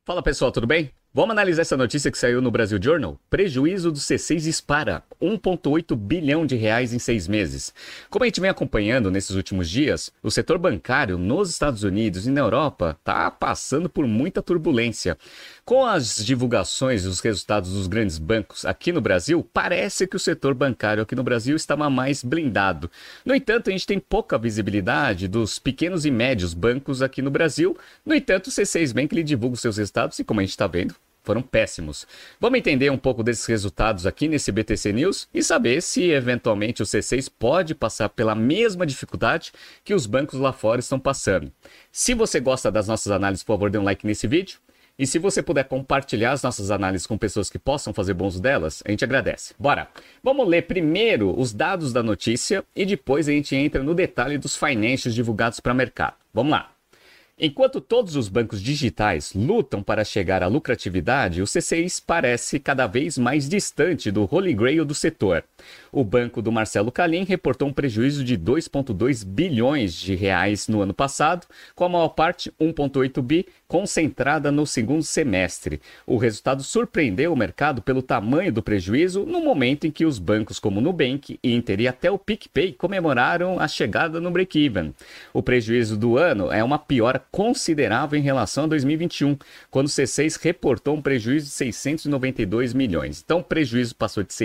Fala pessoal, tudo bem? Vamos analisar essa notícia que saiu no Brasil Journal? Prejuízo do C6 dispara 1,8 bilhão de reais em 6 meses. Como a gente vem acompanhando nesses últimos dias, o setor bancário nos Estados Unidos e na Europa está passando por muita turbulência. Com as divulgações dos resultados dos grandes bancos aqui no Brasil, parece que o setor bancário aqui no Brasil estava mais blindado. No entanto, a gente tem pouca visibilidade dos pequenos e médios bancos aqui no Brasil. No entanto, o C6 Bank ele divulga os seus resultados e, como a gente está vendo, foram péssimos. Vamos entender um pouco desses resultados aqui nesse BTC News e saber se eventualmente o C6 pode passar pela mesma dificuldade que os bancos lá fora estão passando. Se você gosta das nossas análises, por favor, dê um like nesse vídeo. E se você puder compartilhar as nossas análises com pessoas que possam fazer bom uso delas, a gente agradece. Bora! Vamos ler primeiro os dados da notícia e depois a gente entra no detalhe dos financials divulgados para o mercado. Vamos lá! Enquanto todos os bancos digitais lutam para chegar à lucratividade, o C6 parece cada vez mais distante do Holy Grail do setor. O banco do Marcelo Calim reportou um prejuízo de 2,2 bilhões de reais no ano passado, com a maior parte, 1,8 bi, concentrada no segundo semestre. O resultado surpreendeu o mercado pelo tamanho do prejuízo no momento em que os bancos como Nubank, Inter e até o PicPay comemoraram a chegada no break-even. O prejuízo do ano é uma piora considerável em relação a 2021, quando o C6 reportou um prejuízo de 692 milhões. Então, o prejuízo passou de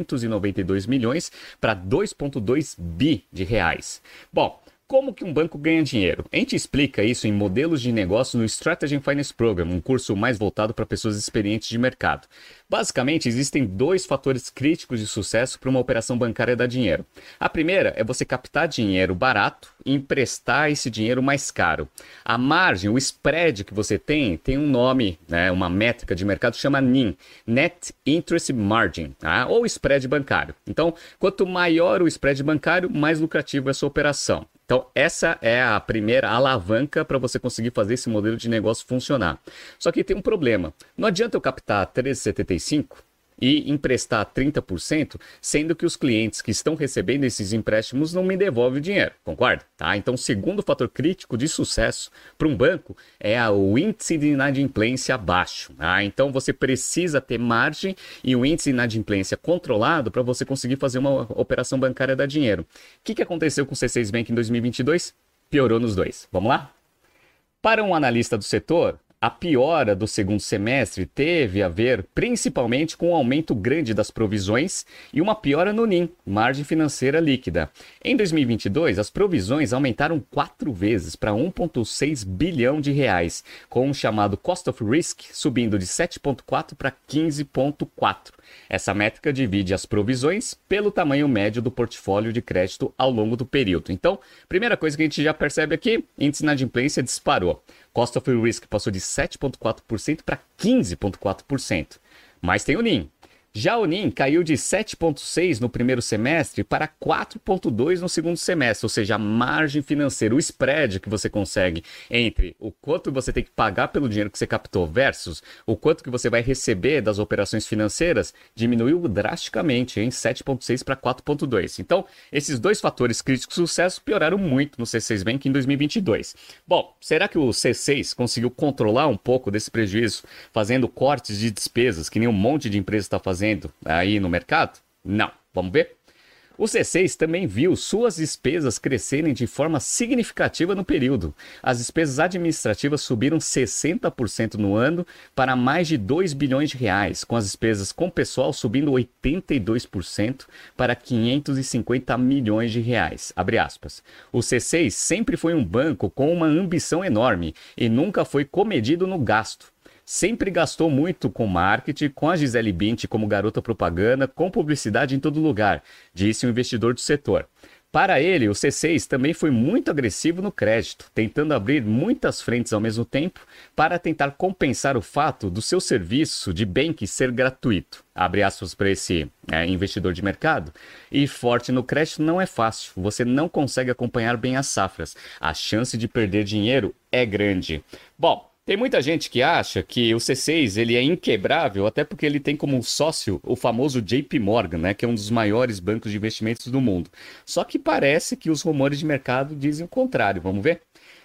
692 milhões para 2,2 bi de reais. Bom, como que um banco ganha dinheiro? A gente explica isso em modelos de negócio no Strategy and Finance Program, um curso mais voltado para pessoas experientes de mercado. Basicamente, existem dois fatores críticos de sucesso para uma operação bancária dar dinheiro. A primeira é você captar dinheiro barato e emprestar esse dinheiro mais caro. A margem, o spread que você tem um nome, né, uma métrica de mercado que chama NIM, Net Interest Margin, tá? Ou spread bancário. Então, quanto maior o spread bancário, mais lucrativo é a sua operação. Então, essa é a primeira alavanca para você conseguir fazer esse modelo de negócio funcionar. Só que tem um problema. Não adianta eu captar 13,75 e emprestar 30%, sendo que os clientes que estão recebendo esses empréstimos não me devolvem o dinheiro, concorda? Tá? Então, o segundo fator crítico de sucesso para um banco é o índice de inadimplência baixo. Tá? Então, você precisa ter margem e o índice de inadimplência controlado para você conseguir fazer uma operação bancária dar dinheiro. O que aconteceu com o C6 Bank em 2022? Piorou nos dois. Vamos lá? Para um analista do setor, a piora do segundo semestre teve a ver principalmente com um aumento grande das provisões e uma piora no NIM, margem financeira líquida. Em 2022, as provisões aumentaram 4 vezes para 1,6 bilhão de reais, com o chamado Cost of Risk subindo de 7,4 para 15,4. Essa métrica divide as provisões pelo tamanho médio do portfólio de crédito ao longo do período. Então, primeira coisa que a gente já percebe aqui, índice de inadimplência disparou. Cost of Risk passou de 7,4% para 15,4%. Mas tem o NIM. Já o NIM caiu de 7,6% no primeiro semestre para 4,2% no segundo semestre, ou seja, a margem financeira, o spread que você consegue entre o quanto você tem que pagar pelo dinheiro que você captou versus o quanto que você vai receber das operações financeiras, diminuiu drasticamente em 7,6% para 4,2%. Então, esses dois fatores críticos de sucesso pioraram muito no C6 Bank em 2022. Bom, será que o C6 conseguiu controlar um pouco desse prejuízo, fazendo cortes de despesas, que nem um monte de empresas está fazendo aí no mercado? Não. Vamos ver? O C6 também viu suas despesas crescerem de forma significativa no período. As despesas administrativas subiram 60% no ano para mais de 2 bilhões de reais, com as despesas com pessoal subindo 82% para 550 milhões de reais. Abre aspas. O C6 sempre foi um banco com uma ambição enorme e nunca foi comedido no gasto. Sempre gastou muito com marketing, com a Gisele Bündchen como garota propaganda, com publicidade em todo lugar, disse um investidor do setor. Para ele, o C6 também foi muito agressivo no crédito, tentando abrir muitas frentes ao mesmo tempo para tentar compensar o fato do seu serviço de banking ser gratuito. Abre aspas para esse investidor de mercado. E forte no crédito não é fácil, você não consegue acompanhar bem as safras. A chance de perder dinheiro é grande. Bom, tem muita gente que acha que o C6 ele é inquebrável, até porque ele tem como sócio o famoso JP Morgan, né, que é um dos maiores bancos de investimentos do mundo. Só que parece que os rumores de mercado dizem o contrário. Vamos ver?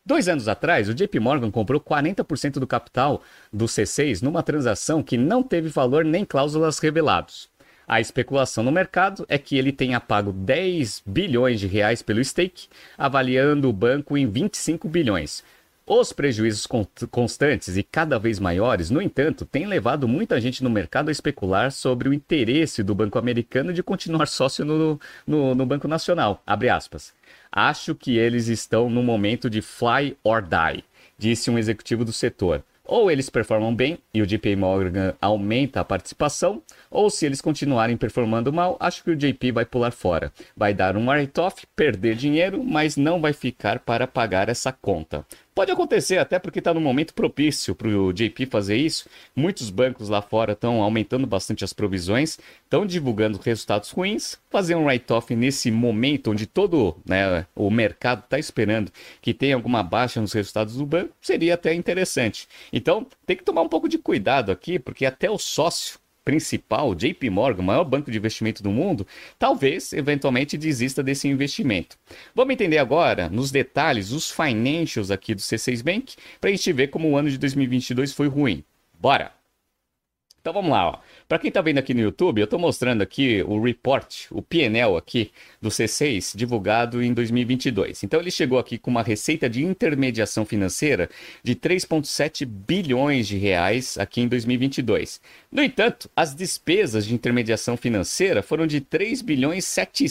2 anos atrás, o JP Morgan comprou 40% do capital do C6 numa transação que não teve valor nem cláusulas revelados. A especulação no mercado é que ele tenha pago 10 bilhões de reais pelo stake, avaliando o banco em 25 bilhões. Os prejuízos constantes e cada vez maiores, no entanto, têm levado muita gente no mercado a especular sobre o interesse do Banco Americano de continuar sócio no Banco Nacional. Abre aspas. Acho que eles estão no momento de fly or die, disse um executivo do setor. Ou eles performam bem e o JP Morgan aumenta a participação, ou se eles continuarem performando mal, acho que o JP vai pular fora. Vai dar um write-off, perder dinheiro, mas não vai ficar para pagar essa conta. Pode acontecer até porque está no momento propício para o JP fazer isso. Muitos bancos lá fora estão aumentando bastante as provisões, estão divulgando resultados ruins. Fazer um write-off nesse momento onde todo o mercado está esperando que tenha alguma baixa nos resultados do banco seria até interessante. Então tem que tomar um pouco de cuidado aqui, porque até o sócio principal, JP Morgan, o maior banco de investimento do mundo, talvez, eventualmente, desista desse investimento. Vamos entender agora, nos detalhes, os financials aqui do C6 Bank, para a gente ver como o ano de 2022 foi ruim. Bora! Então vamos lá, para quem está vendo aqui no YouTube, eu estou mostrando aqui o report, o P&L aqui do C6, divulgado em 2022. Então ele chegou aqui com uma receita de intermediação financeira de 3,7 bilhões de reais aqui em 2022. No entanto, as despesas de intermediação financeira foram de 3 bilhões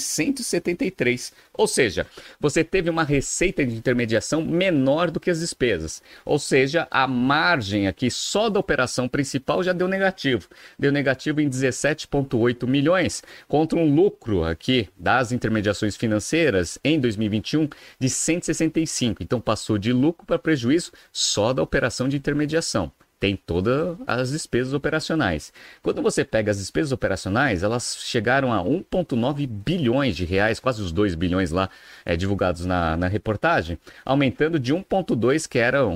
773. Ou seja, você teve uma receita de intermediação menor do que as despesas. Ou seja, a margem aqui só da operação principal já deu negativo. Deu negativo em 17,8 milhões, contra um lucro aqui das intermediações financeiras em 2021 de 165. Então passou de lucro para prejuízo só da operação de intermediação. Tem todas as despesas operacionais. Quando você pega as despesas operacionais, elas chegaram a 1,9 bilhões de reais, quase os 2 bilhões lá divulgados na reportagem, aumentando de 1,2 que era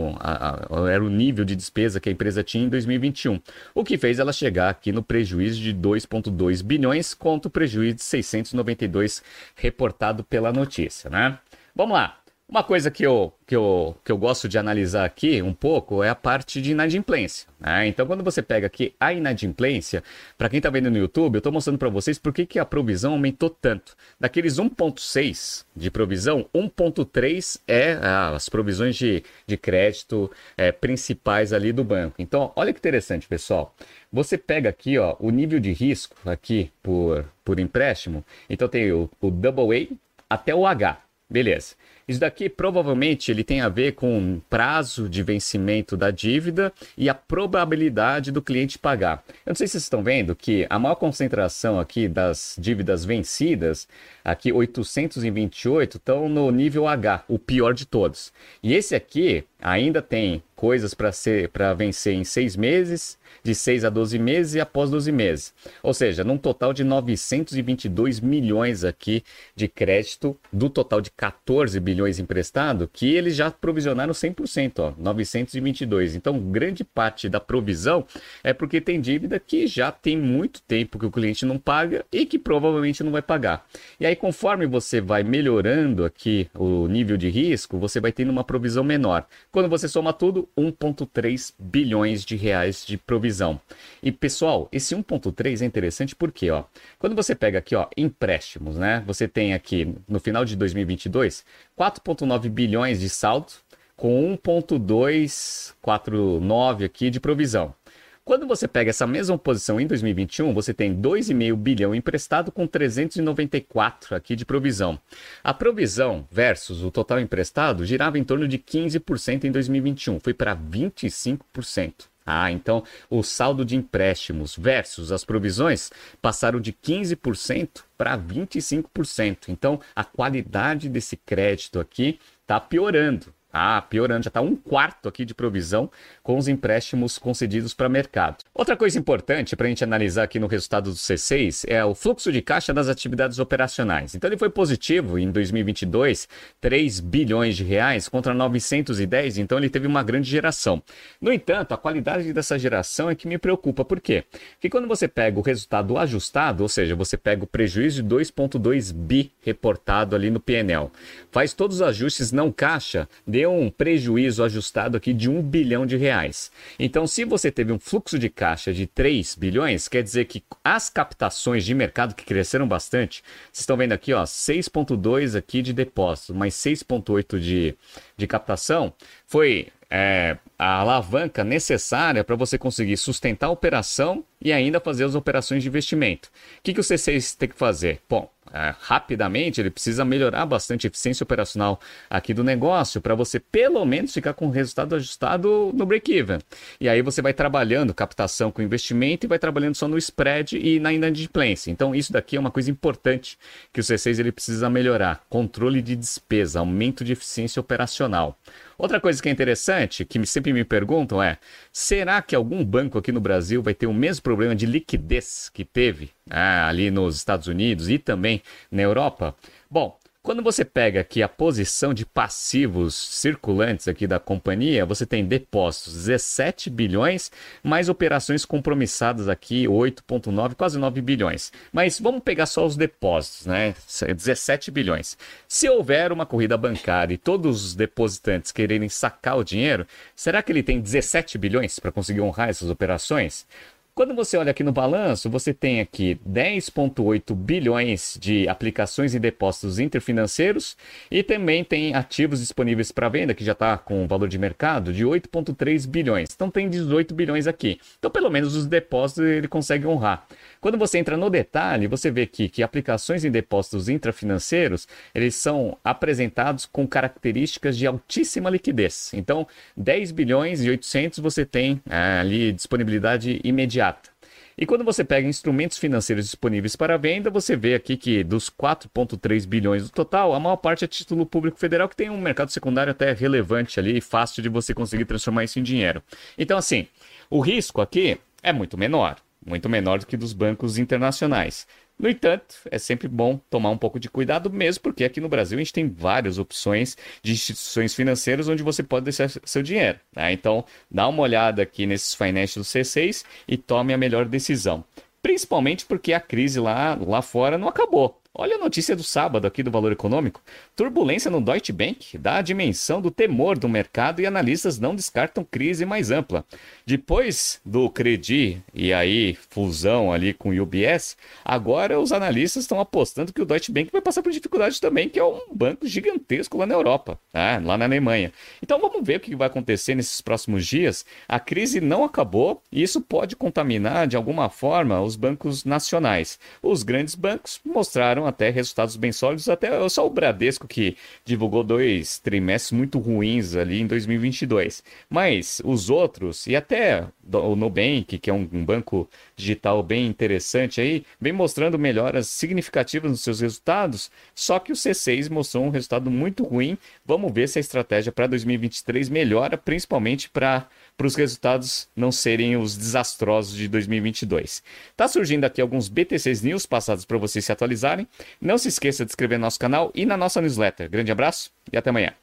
o nível de despesa que a empresa tinha em 2021. O que fez ela chegar aqui no prejuízo de 2,2 bilhões contra o prejuízo de 692 reportado pela notícia, né? Vamos lá. Uma coisa que eu gosto de analisar aqui um pouco é a parte de inadimplência, né? Então, quando você pega aqui a inadimplência, para quem está vendo no YouTube, eu estou mostrando para vocês por que a provisão aumentou tanto. Daqueles 1,6 de provisão, 1,3 é as provisões de crédito principais ali do banco. Então, olha que interessante, pessoal. Você pega aqui o nível de risco aqui por empréstimo. Então, tem o AA até o H. Beleza. Isso daqui provavelmente ele tem a ver com prazo de vencimento da dívida e a probabilidade do cliente pagar. Eu não sei se vocês estão vendo que a maior concentração aqui das dívidas vencidas, aqui 828, estão no nível H, o pior de todos. E esse aqui ainda tem coisas para vencer em 6 meses, de 6 a 12 meses e após 12 meses. Ou seja, num total de 922 milhões aqui de crédito, do total de 14 bilhões emprestado, que eles já provisionaram 100%, 922. Então, grande parte da provisão é porque tem dívida que já tem muito tempo que o cliente não paga e que provavelmente não vai pagar. E aí, conforme você vai melhorando aqui o nível de risco, você vai tendo uma provisão menor. Quando você soma tudo, 1,3 bilhões de reais de provisão. E pessoal, esse 1,3 é interessante porque, quando você pega aqui, empréstimos, né? Você tem aqui no final de 2022, 4,9 bilhões de saldo com 1,249 aqui de provisão. Quando você pega essa mesma posição em 2021, você tem 2,5 bilhão emprestado com 394 aqui de provisão. A provisão versus o total emprestado girava em torno de 15% em 2021, foi para 25%. Então o saldo de empréstimos versus as provisões passaram de 15% para 25%. Então a qualidade desse crédito aqui está piorando. Piorando, já está 1/4 aqui de provisão com os empréstimos concedidos para mercado. Outra coisa importante para a gente analisar aqui no resultado do C6 é o fluxo de caixa das atividades operacionais. Então ele foi positivo em 2022, 3 bilhões de reais contra 910, então ele teve uma grande geração. No entanto, a qualidade dessa geração é que me preocupa. Por quê? Porque quando você pega o resultado ajustado, ou seja, você pega o prejuízo de 2,2 bi reportado ali no P&L, faz todos os ajustes não caixa, deu um prejuízo ajustado aqui de 1 bilhão de reais. Então, se você teve um fluxo de caixa de 3 bilhões, quer dizer que as captações de mercado que cresceram bastante, vocês estão vendo aqui, ó, 6,2 aqui de depósito, mais 6,8 de captação, foi a alavanca necessária para você conseguir sustentar a operação e ainda fazer as operações de investimento. O que o C6 tem que fazer? Bom, rapidamente ele precisa melhorar bastante a eficiência operacional aqui do negócio para você pelo menos ficar com o resultado ajustado no break-even. E aí você vai trabalhando captação com investimento e vai trabalhando só no spread e na inadimplência. Então isso daqui é uma coisa importante que o C6 ele precisa melhorar. Controle de despesa, aumento de eficiência operacional. Outra coisa que é interessante, que sempre me perguntam é, será que algum banco aqui no Brasil vai ter o mesmo problema de liquidez que teve ali nos Estados Unidos e também na Europa? Bom, quando você pega aqui a posição de passivos circulantes aqui da companhia, você tem depósitos 17 bilhões, mais operações compromissadas aqui 8,9, quase 9 bilhões. Mas vamos pegar só os depósitos, né? 17 bilhões. Se houver uma corrida bancária e todos os depositantes quererem sacar o dinheiro, será que ele tem 17 bilhões para conseguir honrar essas operações? Quando você olha aqui no balanço, você tem aqui 10,8 bilhões de aplicações e depósitos interfinanceiros e também tem ativos disponíveis para venda, que já está com valor de mercado de 8,3 bilhões. Então tem 18 bilhões aqui. Então pelo menos os depósitos ele consegue honrar. Quando você entra no detalhe, você vê aqui que aplicações em depósitos intrafinanceiros, eles são apresentados com características de altíssima liquidez. Então 10 bilhões e 800 você tem ali disponibilidade imediata. E quando você pega instrumentos financeiros disponíveis para venda, você vê aqui que dos 4,3 bilhões do total, a maior parte é título público federal, que tem um mercado secundário até relevante ali e fácil de você conseguir transformar isso em dinheiro. Então, assim, o risco aqui é muito menor do que dos bancos internacionais. No entanto, é sempre bom tomar um pouco de cuidado mesmo, porque aqui no Brasil a gente tem várias opções de instituições financeiras onde você pode deixar seu dinheiro. Tá? Então, dá uma olhada aqui nesses financials do C6 e tome a melhor decisão. Principalmente porque a crise lá fora não acabou. Olha a notícia do sábado aqui do Valor Econômico. Turbulência no Deutsche Bank dá a dimensão do temor do mercado e analistas não descartam crise mais ampla. Depois do Credit e aí fusão ali com o UBS, agora os analistas estão apostando que o Deutsche Bank vai passar por dificuldade também, que é um banco gigantesco lá na Europa, lá na Alemanha. Então vamos ver o que vai acontecer nesses próximos dias. A crise não acabou e isso pode contaminar de alguma forma os bancos nacionais. Os grandes bancos mostraram até resultados bem sólidos, até só o Bradesco que divulgou 2 trimestres muito ruins ali em 2022. Mas os outros, e até o Nubank, que é um banco digital bem interessante aí, vem mostrando melhoras significativas nos seus resultados, só que o C6 mostrou um resultado muito ruim. Vamos ver se a estratégia para 2023 melhora, principalmente para os resultados não serem os desastrosos de 2022. Tá surgindo aqui alguns BTCs News passados para vocês se atualizarem. Não se esqueça de se inscrever no nosso canal e na nossa newsletter. Grande abraço e até amanhã.